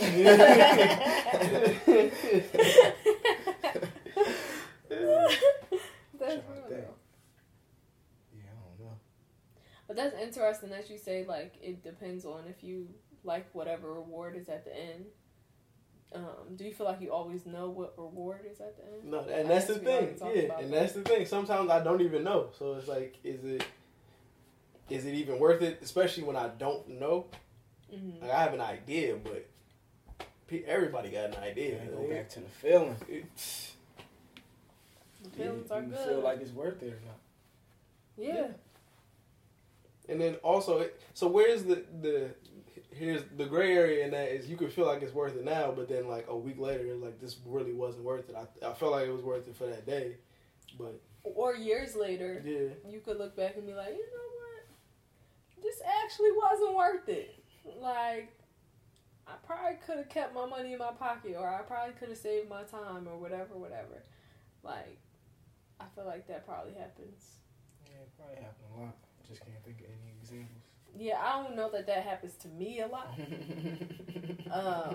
That's Trying to real, think. though. Yeah, I don't know. But that's interesting that you say, like, it depends on if you like whatever reward is at the end. Um, do you feel like you always know what reward is at the end? No, and I that's guess the we already thing. talked Yeah, about and that. that's the thing. Sometimes I don't even know. So it's like, is it is it even worth it? Especially when I don't know. Mm-hmm. Like, I have an idea, but pe- everybody got an idea. Yeah, go back to the feeling. It's, The feelings you, are you good. feel like it's worth it or not? yeah. yeah. And then also, it, so where's the the here's the gray area in that is you could feel like it's worth it now, but then like a week later, it's like this really wasn't worth it. I I felt like it was worth it for that day, but Or years later, yeah, you could look back and be like, you know what? This actually wasn't worth it. Like, I probably could have kept my money in my pocket, or I probably could have saved my time, or whatever, whatever. Like, I feel like that probably happens. Yeah, it probably happened a lot. I just can't think of any examples. Yeah, I don't know that that happens to me a lot. Um,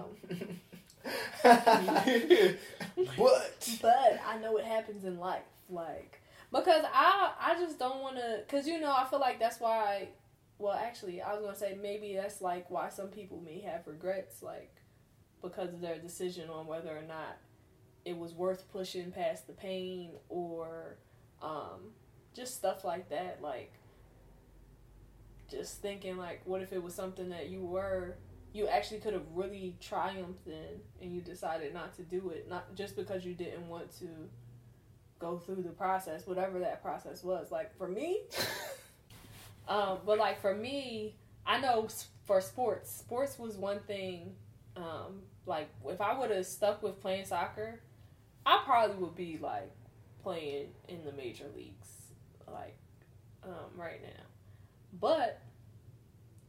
but but I know it happens in life, like, because I I just don't want to, because, you know, I feel like that's why, well, actually, I was going to say maybe that's, like, why some people may have regrets, like, because of their decision on whether or not it was worth pushing past the pain, or um, just stuff like that, like, just thinking, like, what if it was something that you were, you actually could have really triumphed in, and you decided not to do it, not just because you didn't want to go through the process, whatever that process was. Like, for me, um, but, like, for me, I know s- for sports, sports was one thing, um, like, if I would have stuck with playing soccer, I probably would be, like, playing in the major leagues, like, um, right now. But I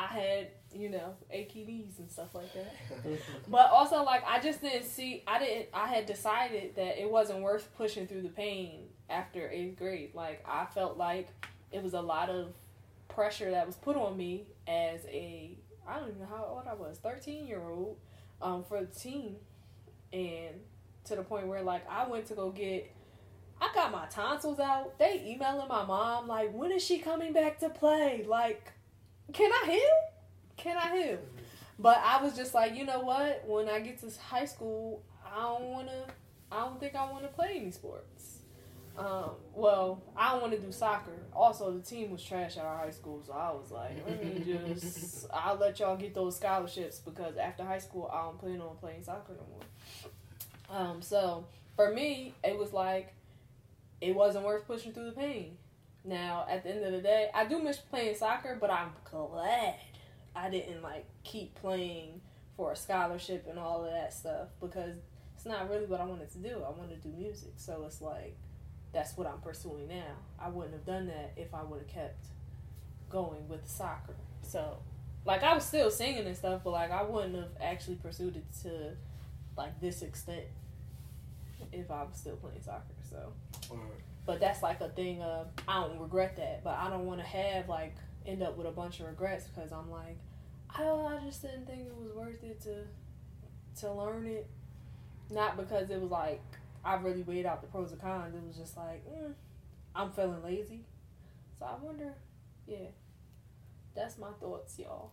I had, you know, achy knees and stuff like that. But also, like, I just didn't see, I didn't, I had decided that it wasn't worth pushing through the pain after eighth grade. Like, I felt like it was a lot of pressure that was put on me as a, I don't even know how old I was, thirteen year old, um, for the team. And to the point where, like, I went to go get, I got my tonsils out. They emailing my mom, like, when is she coming back to play? Like, can I heal? Can I heal? But I was just like, you know what? When I get to high school, I don't want to, I don't think I want to play any sports. Um, well, I don't want to do soccer. Also, the team was trash at our high school, so I was like, let me just, I'll let y'all get those scholarships because after high school, I don't plan on playing soccer no more. Um, so, for me, it was like, it wasn't worth pushing through the pain. Now, at the end of the day, I do miss playing soccer, but I'm glad I didn't, like, keep playing for a scholarship and all of that stuff because it's not really what I wanted to do. I wanted to do music, so it's like, that's what I'm pursuing now. I wouldn't have done that if I would have kept going with soccer. So, like, I was still singing and stuff, but, like, I wouldn't have actually pursued it to, like, this extent if I was still playing soccer, so... But that's like a thing of, I don't regret that, but I don't want to have, like, end up with a bunch of regrets because I'm like, oh, I just didn't think it was worth it to to learn it. Not because it was like, I really weighed out the pros and cons. It was just like, mm, I'm feeling lazy. So I wonder, yeah. That's my thoughts, y'all.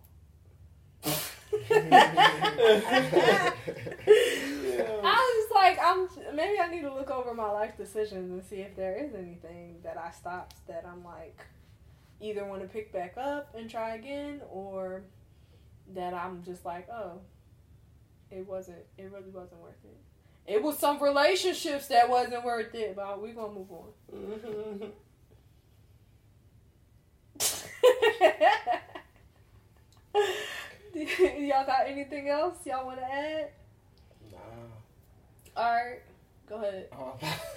I was just like, I'm maybe I need to look over my life decisions and see if there is anything that I stopped that I'm like either want to pick back up and try again, or that I'm just like, oh, it wasn't, it really wasn't worth it. It was some relationships that wasn't worth it, but we're gonna move on. Y'all got anything else y'all want to add? Nah. Alright, go ahead. Oh,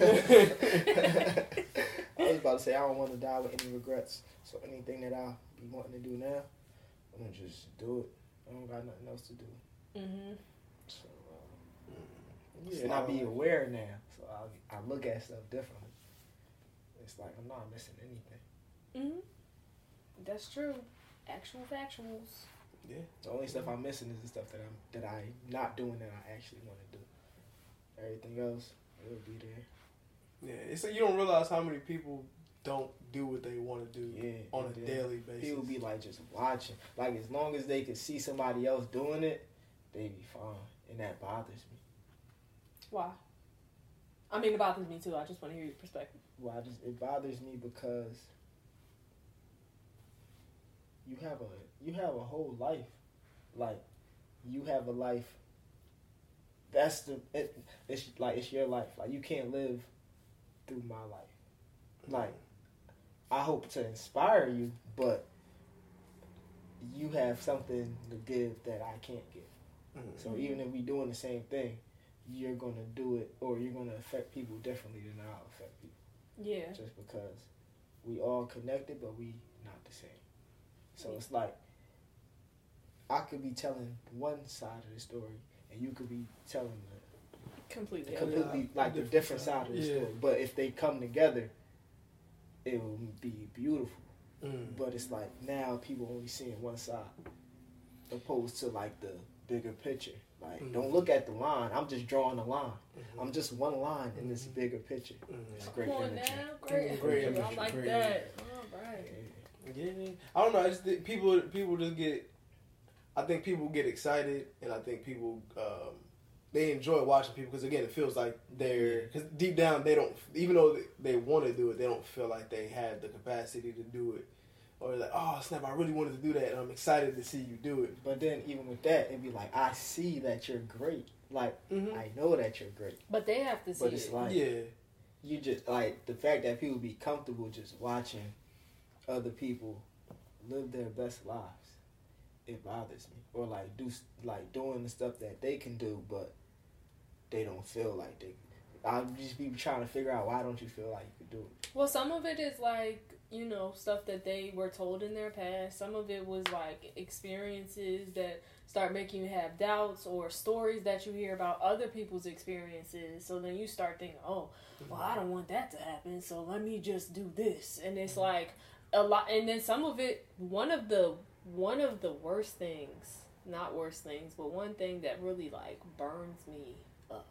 I was about to say I don't want to die with any regrets. So anything that I'll be wanting to do now, I'm gonna just do it. I don't got nothing else to do. Mm-hmm. So uh, yeah, and I be aware now. So I I look at stuff differently. It's like I'm not missing anything. Mm-hmm. That's true. Actual factuals. Yeah. The only stuff I'm missing is the stuff that I'm that I'm not doing that I actually want to do. Everything else, it'll be there. Yeah, it's like you don't realize how many people don't do what they want to do yeah, on a daily basis. People be like just watching. Like as long as they can see somebody else doing it, they be fine, and that bothers me. Why? I mean, it bothers me too. I just want to hear your perspective. Well, I just it bothers me because you have a you have a whole life, like you have a life. That's the it, it's like it's your life. Like you can't live through my life. Like I hope to inspire you, but you have something to give that I can't give. Mm-hmm. So even if we doing the same thing, you're gonna do it, or you're gonna affect people differently than I'll affect people. Yeah. Just because we all connected, but we not the same. So it's like I could be telling one side of the story, and you could be telling the completely, completely yeah, like the different side, side of the yeah. story. But if they come together, it will be beautiful. Mm. But it's like now people only seeing one side, opposed to like the bigger picture. Like mm. don't look at the line. I'm just drawing a line. Mm-hmm. I'm just one line in this bigger picture. Mm-hmm. It's great Come on imagery. now, great, great imagery. I like great that. All right. Yeah, I don't know. I just think people people just get. I think people get excited, and I think people um, they enjoy watching people because again, it feels like they're because deep down they don't, even though they, they want to do it, they don't feel like they have the capacity to do it, or like, oh snap, I really wanted to do that, and I'm excited to see you do it. But then even with that, it'd be like, I see that you're great, like mm-hmm. I know that you're great, but they have to see but it's it. like yeah, you just like the fact that people be comfortable just watching other people live their best lives. It bothers me, or like do like doing the stuff that they can do, but they don't feel like they. I'll just be trying to figure out why don't you feel like you could do it. Well, some of it is like you know, stuff that they were told in their past. Some of it was like experiences that start making you have doubts, or stories that you hear about other people's experiences. So then you start thinking, oh, well, I don't want that to happen, so let me just do this. And it's like a lot. And then some of it, one of the one of the worst things, not worst things, but one thing that really like burns me up,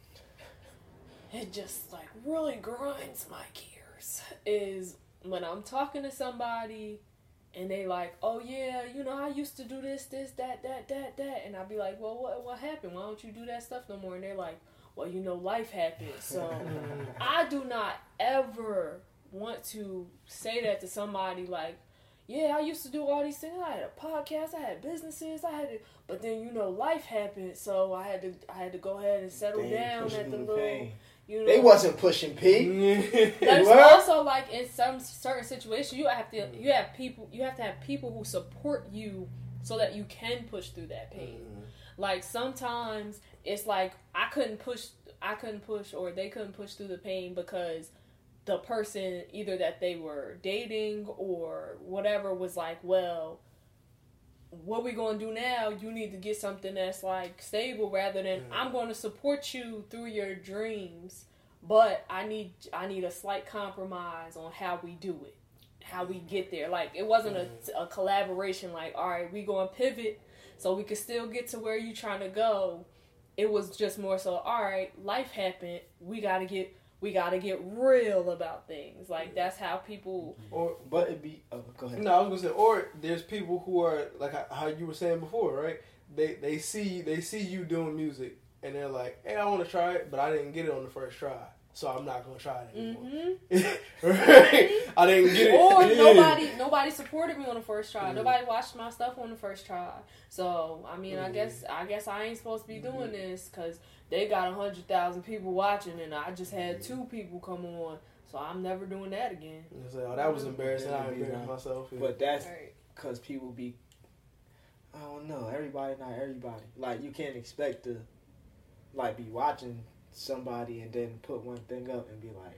it just like really grinds my gears, is when I'm talking to somebody and they like, oh yeah, you know, I used to do this, this, that, that, that, that. And I'll be like, well, what what happened? Why don't you do that stuff no more? And they're like, well, you know, life happened. So I do not ever want to say that to somebody like, yeah, I used to do all these things. I had a podcast, I had businesses, I had to, but then, you know, life happened. So I had to I had to go ahead and settle They down at the little, pain. you know. They wasn't pushing P. There's What? also like in some certain situations you have to you have people you have to have people who support you so that you can push through that pain. Mm. Like sometimes it's like I couldn't push I couldn't push or they couldn't push through the pain because the person either that they were dating or whatever was like, well, what we gonna do now? You need to get something that's like stable rather than mm. I'm going to support you through your dreams, but I need I need a slight compromise on how we do it, how we get there. Like it wasn't mm. a, a collaboration. Like, all right, we gonna pivot so we can still get to where you trying to go. It was just more so, all right, life happened. We gotta get. We gotta get real about things. Like that's how people. Or but it be. Oh, go ahead. No, I was gonna say. Or there's people who are like how you were saying before, right? They they see they see you doing music and they're like, hey, I want to try it, but I didn't get it on the first try, so I'm not gonna try it anymore. Mm-hmm. Right? I didn't get it. Or nobody nobody supported me on the first try. Mm-hmm. Nobody watched my stuff on the first try. So I mean, mm-hmm. I guess I guess I ain't supposed to be doing mm-hmm. this because they got a hundred thousand people watching, and I just had two people come on, so I'm never doing that again. Like, oh, that was embarrassing. I embarrassed myself. Yeah. But that's because right. people be, I don't know, everybody not everybody. Like you can't expect to, like, be watching somebody and then put one thing up and be like.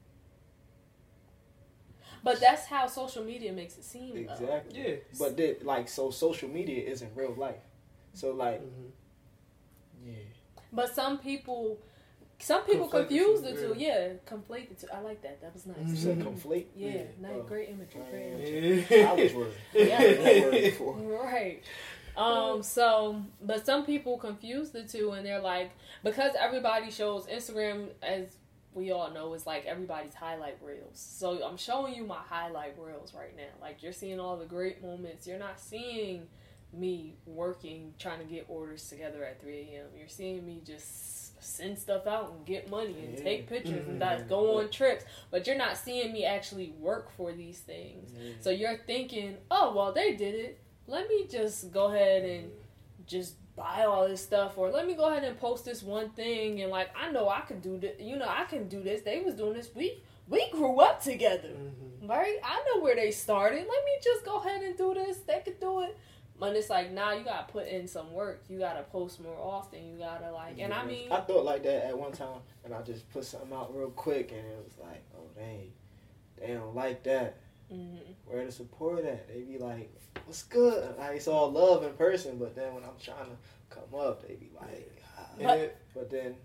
But that's how social media makes it seem. Exactly. Though. Yeah. But they, like, so social media isn't real life. So like, mm-hmm. yeah. But some people, some people conflate confuse the two. Yeah, conflate the two. I like that. That was nice. You said conflate? Yeah, yeah. Nice, oh. Great imagery. Great imagery. Yeah. I was worried. Yeah, right. Um. So, but some people confuse the two, and they're like, because everybody shows Instagram, as we all know, is like everybody's highlight reels. So I'm showing you my highlight reels right now. Like you're seeing all the great moments. You're not seeing me working, trying to get orders together at three a.m. You're seeing me just send stuff out and get money and yeah. take pictures mm-hmm. and that, go on trips. But you're not seeing me actually work for these things. Mm-hmm. So you're thinking, oh, well, they did it. Let me just go ahead and just buy all this stuff. Or let me go ahead and post this one thing. And, like, I know I can do this. You know, I can do this. They was doing this. We, we grew up together. Mm-hmm. Right? I know where they started. Let me just go ahead and do this. They could do it. But it's like, nah, you gotta put in some work. You gotta post more often. You gotta, like, and I mean... I thought like that at one time, and I just put something out real quick, and it was like, oh, they, they don't like that. Mm-hmm. Where the support at? They be like, what's good? Like, it's all love in person, but then when I'm trying to come up, they be like, ah. But, but then,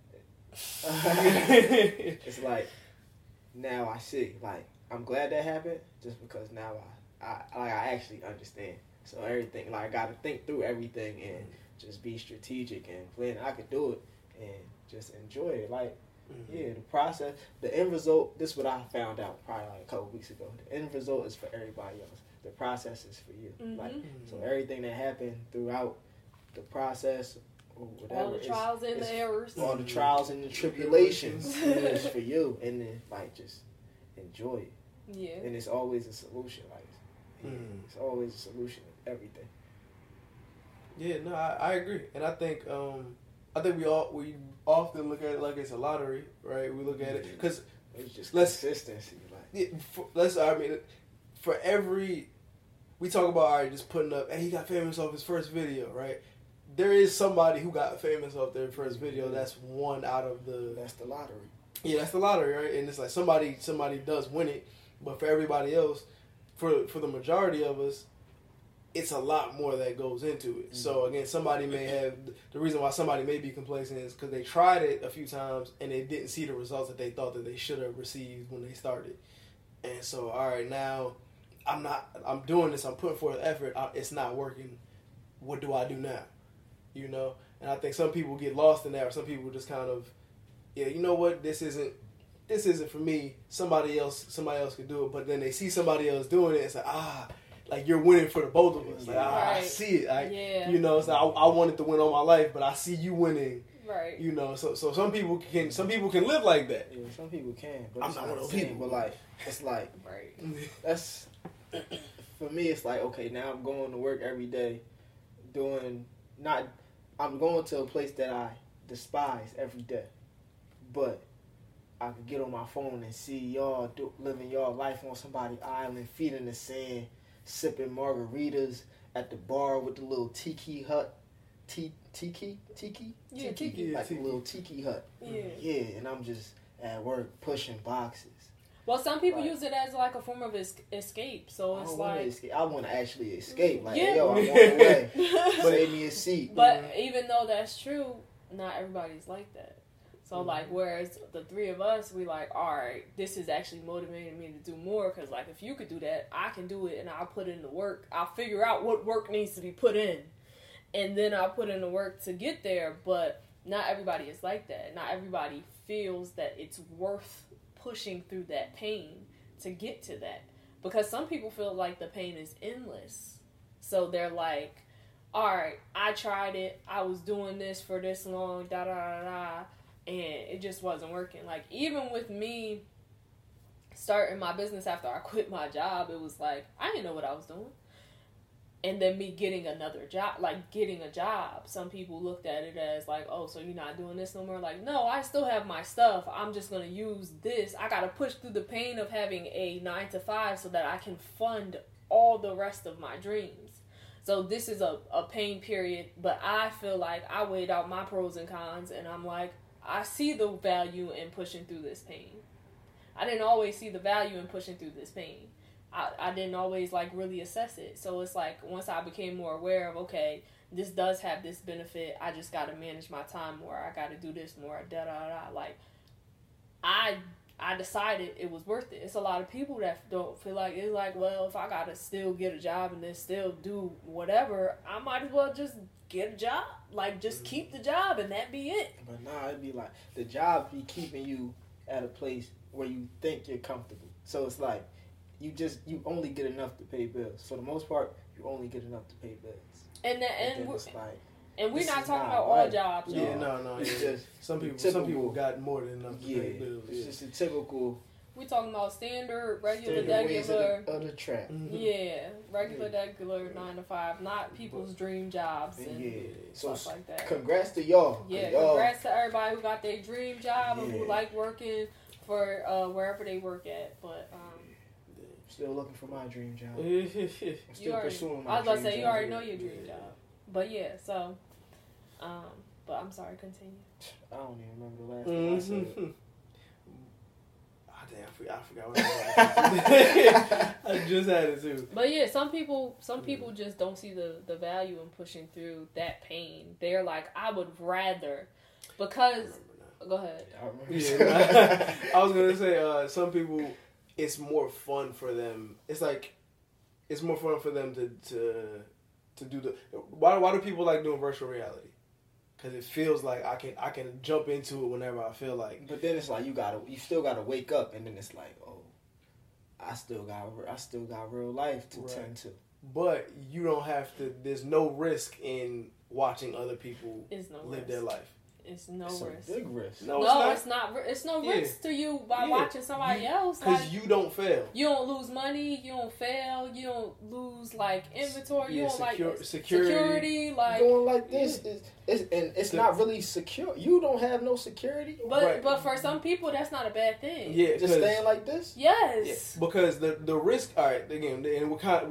it's like, now I see. Like, I'm glad that happened, just because now I, I, like, I actually understand. So everything, like, I got to think through everything and just be strategic and plan. I could do it and just enjoy it. Like, mm-hmm. yeah, the process, the end result, this is what I found out probably like a couple weeks ago. The end result is for everybody else. The process is for you. Mm-hmm. Like, so everything that happened throughout the process or whatever. All the trials and the errors. All the trials and the tribulations is for you. And then, like, just enjoy it. Yeah. And it's always a solution. Like, yeah, mm. it's always a solution. Everything. Yeah, no, I, I agree, and I think um, I think we all we often look at it like it's a lottery, right? We look at it because it's just let's, consistency. Like, yeah, for, let's I mean, for every we talk about all right, just putting up, hey, he got famous off his first video, right? There is somebody who got famous off their first video. That's one out of the. That's the lottery. Yeah, that's the lottery, right? And it's like somebody somebody does win it. But for everybody else, for for the majority of us, it's a lot more that goes into it. Mm-hmm. So again, somebody may have the reason why somebody may be complacent is because they tried it a few times and they didn't see the results that they thought that they should have received when they started. And so, all right, now I'm not. I'm doing this. I'm putting forth effort. I, it's not working. What do I do now? You know. And I think some people get lost in that, or some people just kind of, yeah, you know what, this isn't. This isn't for me. Somebody else. Somebody else could do it. But then they see somebody else doing it. It's like ah. Like, you're winning for the both of us. Like, right. I, I see it. I, yeah. You know, so I, I wanted to win all my life, but I see you winning. Right. You know, so so some people can some people can live like that. Yeah, some people can. But I'm it's not not one of the those same. people. But, like, it's like, right. that's, for me, it's like, okay, now I'm going to work every day, doing, not, I'm going to a place that I despise every day. But I could get on my phone and see y'all do, living y'all life on somebody's island, feet in the sand, sipping margaritas at the bar with the little tiki hut. T- tiki? Tiki? Yeah, tiki. tiki. Like tiki. a little tiki hut. Yeah. Yeah, and I'm just at work pushing boxes. Well, some people Right. use it as like a form of es- escape. So I it's don't want like. to escape. I want to actually escape. Like, Yeah. yo, I want away. Save me a seat. But even though that's true, not everybody's like that. So, Mm-hmm. like, whereas the three of us, we like, all right, this is actually motivating me to do more. Because, like, if you could do that, I can do it, and I'll put in the work. I'll figure out what work needs to be put in. And then I'll put in the work to get there. But not everybody is like that. Not everybody feels that it's worth pushing through that pain to get to that. Because some people feel like the pain is endless. So they're like, all right, I tried it. I was doing this for this long, da da da da. And it just wasn't working. Like, even with me starting my business after I quit my job, it was like, I didn't know what I was doing. And then me getting another job, like getting a job. Some people looked at it as like, oh, so you're not doing this no more? Like, no, I still have my stuff. I'm just going to use this. I got to push through the pain of having a nine to five so that I can fund all the rest of my dreams. So this is a, a pain period, but I feel like I weighed out my pros and cons, and I'm like, I see the value in pushing through this pain. I didn't always see the value in pushing through this pain. I, I didn't always, like, really assess it. So it's like, once I became more aware of, okay, this does have this benefit, I just got to manage my time more. I got to do this more, da-da-da. Like, I I decided it was worth it. It's a lot of people that don't feel like, it's like, well, if I got to still get a job and then still do whatever, I might as well just get a job. Like, just keep the job and that be it. But nah, it'd be like, the job be keeping you at a place where you think you're comfortable. So it's like, you just, you only get enough to pay bills. For the most part, you only get enough to pay bills. And that, And and, then we're, it's like, and we're this not is talking not about all right. jobs, y'all. Yeah, no, no. It's Yeah. just Some people, typical, some people got more than enough to yeah, pay bills. it's Yeah. just a typical We talking about standard, regular, standard ways of regular. the, of the trap. Mhm. Yeah, regular, Yeah. regular nine to five, not people's dream jobs and Yeah, so stuff like that. congrats to y'all. 'Cause Yeah, y'all, congrats to everybody who got their dream job and who Yeah. like working for uh, wherever they work at. But um, Still looking for my dream job. I'm you still already, pursuing my I was about to dream say you job. already know your dream job. But yeah, so um, but I'm sorry, continue. I don't even remember the last thing I said. Mhm. Ah, damn, I forgot, I forgot what I was I just had it too. But yeah, some people some people just don't see the, the value in pushing through that pain. They're like, I would rather because go ahead. I remember. Yeah, I was gonna say uh, some people, it's more fun for them. It's like it's more fun for them to to to do the. Why why do people like doing virtual reality? Because it feels like I can I can jump into it whenever I feel like. But then it's like you gotta, you still gotta wake up, and then it's like, oh, I still got, I still got real life to Right. tend to. But you don't have to. There's no risk in watching other people It's no live risk. their life. It's no It's risk. a big risk. No, No, it's it's not. ri- It's no Yeah. risk to you by Yeah. watching somebody You- else. because Like, you don't fail. you don't lose money. You don't fail. You don't lose like inventory. You Yeah, don't secure- like security. security. Like, Going like this is, is and it's The- not really secure. You don't have no security. but Right. but for some people, that's not a bad thing. Yeah, Just 'cause- staying like this. Yeah, Yes. because the the risk. All right, again, and we're kind we're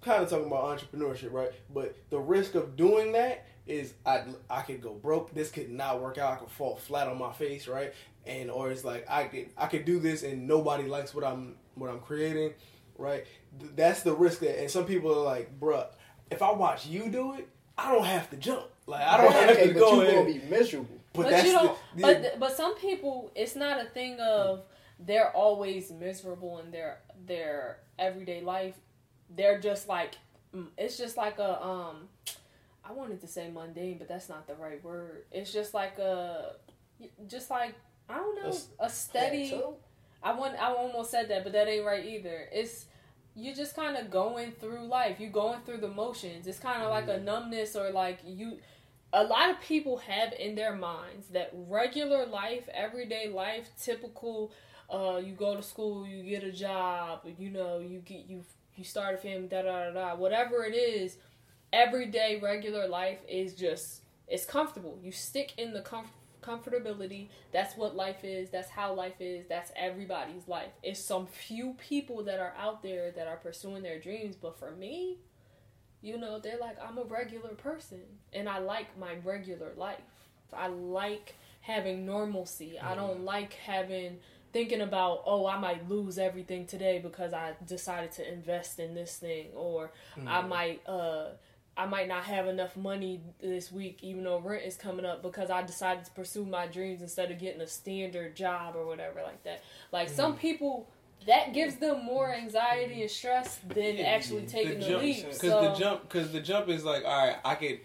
kind of talking about entrepreneurship, right? But the risk of doing that is I I could go broke. This could not work out. I could fall flat on my face, right? And or it's like I could I could do this and nobody likes what I'm what I'm creating, right? That's the risk that. And some people are like, bruh, if I watch you do it, I don't have to jump. Like I don't have okay, to but go you in. gonna be miserable. But, But that's you don't. the, But th- but some people, it's not a thing of they're always miserable in their their everyday life. They're just like mm, it's just like a um. I wanted to say mundane, but that's not the right word. It's just like a, just like I don't know, a steady. Plateau? I want. I almost said that, but that ain't right either. It's you just kind of going through life. You going through the motions. It's kind of like a numbness or like you. A lot of people have in their minds that regular life, everyday life, typical. Uh, you go to school, you get a job, you know, you get you you start a family, da da da da. Whatever it is, everyday regular life is just it's comfortable. You stick in the comf- comfortability. That's what life is. That's how life is. That's everybody's life. It's some few people that are out there that are pursuing their dreams, but for me. You know, they're like, I'm a regular person, and I like my regular life. I like having normalcy. Mm-hmm. I don't like having, thinking about, oh, I might lose everything today because I decided to invest in this thing, or mm-hmm. I might, uh, I might not have enough money this week, even though rent is coming up, because I decided to pursue my dreams instead of getting a standard job or whatever like that. Like, mm-hmm. some people... That gives them more anxiety and stress than yeah, actually yeah. taking the, the leap. Because so. the jump, because the jump is like, all right, I could,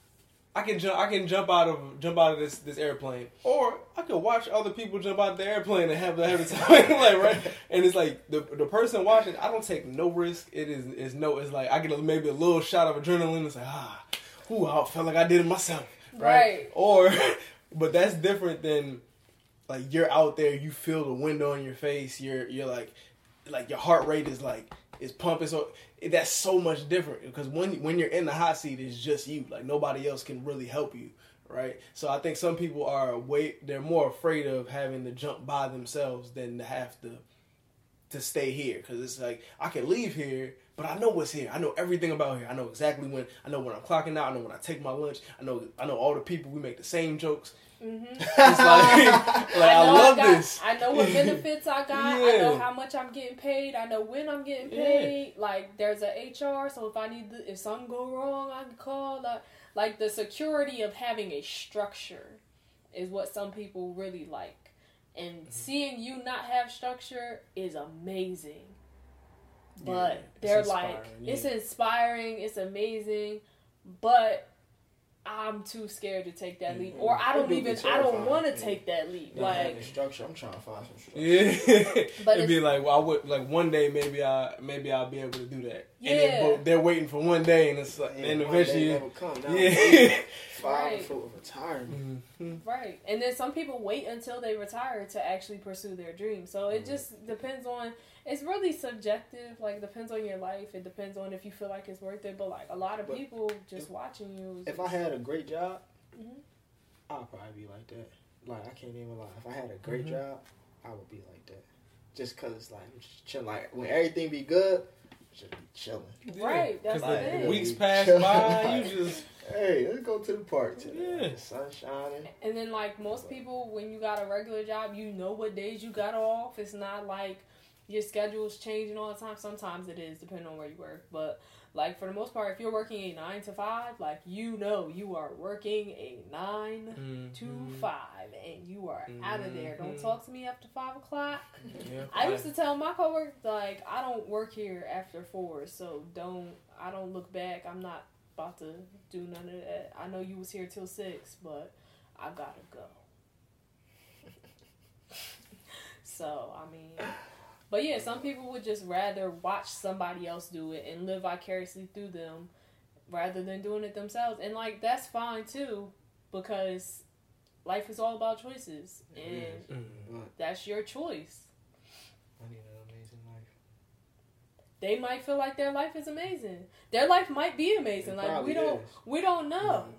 I can jump, I can jump out of jump out of this, this airplane, or I could watch other people jump out of the airplane and have have a time, like right. And it's like the the person watching, I don't take no risk. It is is no, it's like I get a, maybe a little shot of adrenaline. It's like ah, whoo, I felt like I did it myself, right? Right. Or, but that's different than. Like you're out there, you feel the wind on your face. You're you're like, like your heart rate is like is pumping. So that's so much different because when when you're in the hot seat, it's just you. Like nobody else can really help you, right? So I think some people are way they're more afraid of having to jump by themselves than to have to to stay here because it's like I can leave here. But I know what's here. I know everything about here. I know exactly when. I know when I'm clocking out. I know when I take my lunch. I know. I know all the people. We make the same jokes. Mm-hmm. It's like, like I, I love I got, this. I know what benefits I got. Yeah. I know how much I'm getting paid. I know when I'm getting paid. Yeah. Like there's a H R, so if I need, to, if something go wrong, I can call. Like, like the security of having a structure is what some people really like, and mm-hmm. seeing you not have structure is amazing. But yeah, they're like, yeah. it's inspiring, it's amazing, but I'm too scared to take that leap, or I don't even, I don't want to take that leap. Yeah, like structure, I'm trying to find some structure. Yeah, but it'd be like, well, I would like one day maybe I maybe I'll be able to do that. Yeah, and then, they're waiting for one day, and it's like, yeah, and eventually, never come. Yeah, five right. for retirement. Mm-hmm. Right, and then some people wait until they retire to actually pursue their dreams. So it mm-hmm. just depends on. It's really subjective. Like, depends on your life. It depends on if you feel like it's worth it. But, like, a lot of but people just if, watching you. If I had a great job, mm-hmm. I'll probably be like that. Like, I can't even lie. If I had a great mm-hmm. job, I would be like that. Just because it's like, I'm just chilling. Like, when everything be good, just be chilling. Yeah. Right. That's the thing. Weeks pass by, you just... Hey, let's go to the park today. Yeah. The sun shining. And then, like, most people, when you got a regular job, you know what days you got off. It's not like... Your schedule's changing all the time. Sometimes it is, depending on where you work. But, like, for the most part, if you're working a nine to five, like, you know you are working a nine mm-hmm. to five. And you are mm-hmm. out of there. Don't talk to me after five o'clock. Yeah, I used to tell my coworkers, like, I don't work here after four. So, don't, I don't look back. I'm not about to do none of that. I know you was here till six, but I gotta go. So, I mean... But yeah, some people would just rather watch somebody else do it and live vicariously through them rather than doing it themselves. And, like, that's fine, too, because life is all about choices. And mm-hmm. that's your choice. I need an amazing life. They might feel like their life is amazing. Their life might be amazing. It like, we is. don't we don't know. Mm-hmm.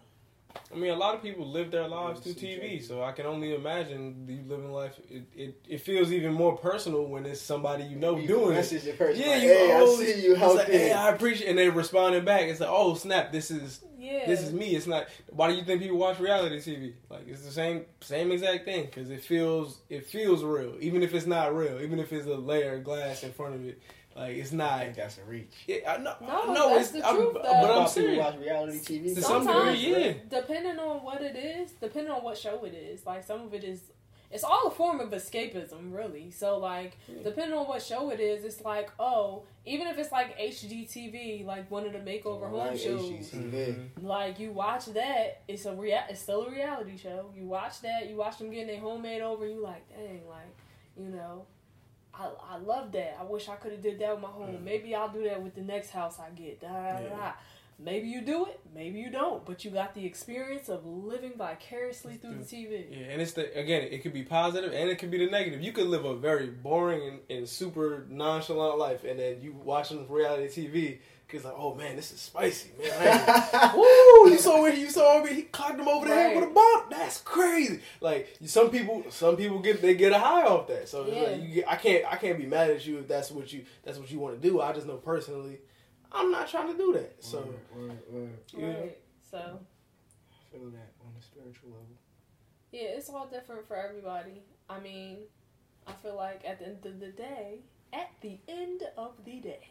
I mean, a lot of people live their lives through T V, so I can only imagine you living life. It, it it feels even more personal when it's somebody you know you doing message it. The person, Yeah, like, you hey, oh, I see you it's out like, there. hey, I appreciate, and they responding back. It's like, oh snap, this is Yeah. this is me. It's not. Why do you think people watch reality T V? Like it's the same same exact thing because it feels it feels real, even if it's not real, even if it's a layer of glass in front of it. Like it's not. I think that's a reach. Yeah, I know. No, no, that's it's the I'm, truth, but though. I'm People saying. watch reality T V. To some Sometimes, degree, yeah. depending on what it is, depending on what show it is, like some of it is, it's all a form of escapism, really. So, like, Yeah. depending on what show it is, it's like, oh, even if it's like H G T V, like one of the makeover home Like shows, H G T V. like you watch that, it's a rea- it's still a reality show. You watch that, you watch them getting their home made over, you like, dang, like, you know. I, I love that. I wish I could have did that with my home. Mm. Maybe I'll do that with the next house I get. Da, da, da, Yeah. da. Maybe you do it. Maybe you don't. But you got the experience of living vicariously through the T V. Yeah, and it's the again, it could be positive and it could be the negative. You could live a very boring and, and super nonchalant life, and then you watching reality T V because like, oh man, this is spicy, man. I ain't- Woo! You saw where you saw me? He clocked him over the head Right. with a bomb. That's crazy. Like some people, some people get they get a high off that. So it's Yeah. like you get, I can't I can't be mad at you if that's what you that's what you want to do. I just know personally, I'm not trying to do that. So. Word, word, word. Yeah. Right. So, I feel that on a spiritual level. yeah, it's all different for everybody. I mean, I feel like at the end of the day, at the end of the day,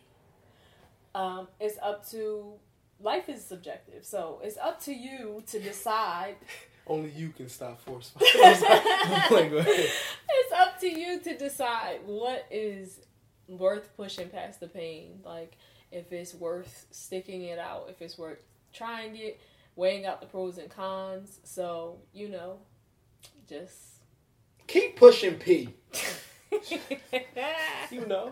um, it's up to, life is subjective. So, it's up to you to decide. Only you can stop force fires. I'm like, go ahead. It's up to you to decide what is worth pushing past the pain. Like, if it's worth sticking it out, if it's worth trying it, weighing out the pros and cons. So, you know, just Keep pushing P. You know.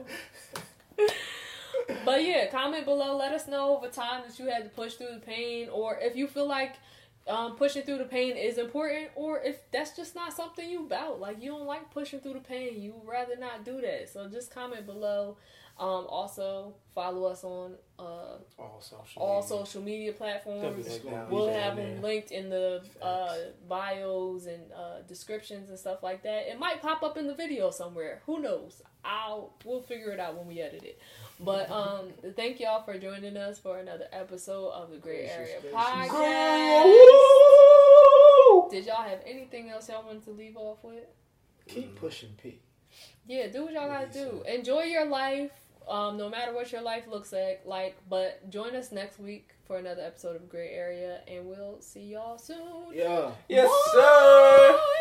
But yeah, comment below. Let us know of a time that you had to push through the pain, or if you feel like um, pushing through the pain is important, or if that's just not something you about. Like, you don't like pushing through the pain. You would rather not do that. So just comment below. Um, also, follow us on uh, All social all media. social media platforms. Definitely down We'll there, have man. them linked in the uh, bios and uh, descriptions and stuff like that. It might pop up in the video somewhere. Who knows? I'll we'll figure it out when we edit it. But um, thank y'all for joining us for another episode of the Gray Area Gracious, Podcast. Woo! Did y'all have anything else y'all wanted to leave off with? Keep pushing P. Yeah, do what y'all gotta do. Enjoy your life. Um, no matter what your life looks like, like, but join us next week for another episode of Gray Area, and we'll see y'all soon. Yeah. Yes, Bye. sir.